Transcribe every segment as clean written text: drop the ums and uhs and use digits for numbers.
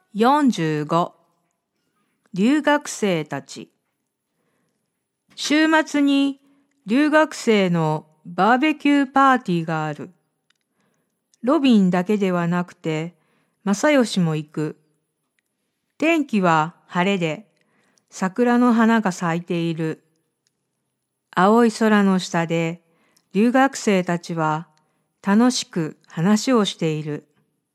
45留学生たち。週末に留学生のバーベキューパーティーがある。ロビンだけではなくて、正義も行く。天気は晴れで、桜の花が咲いている。青い空の下で留学生たちは楽しく話をしている。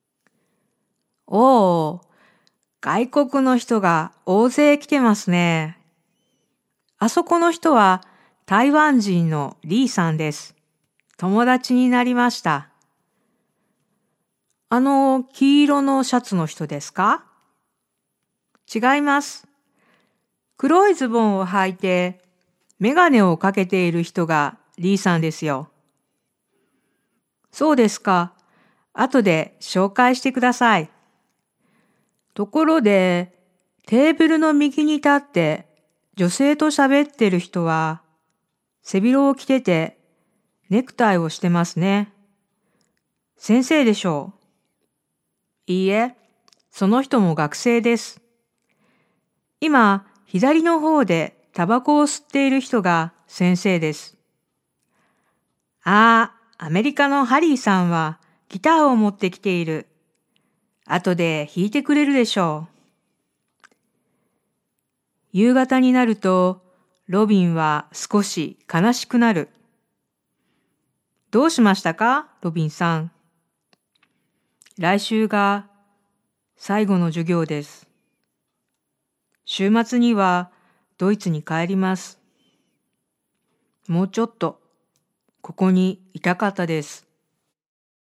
おー、外国の人が大勢来てますね。あそこの人は台湾人のリーさんです。友達になりました。黄色のシャツの人ですか？違います。黒いズボンを履いてメガネをかけている人がリーさんですよ。そうですか。後で紹介してください。ところで、テーブルの右に立って女性と喋ってる人は、背広を着ててネクタイをしてますね。先生でしょう？いいえ、その人も学生です。今、左の方でタバコを吸っている人が先生です。アメリカのハリーさんはギターを持ってきている。後で弾いてくれるでしょう。夕方になると、ロビンは少し悲しくなる。どうしましたか、ロビンさん。来週が最後の授業です。週末にはドイツに帰ります。もうちょっとここにいたかったです。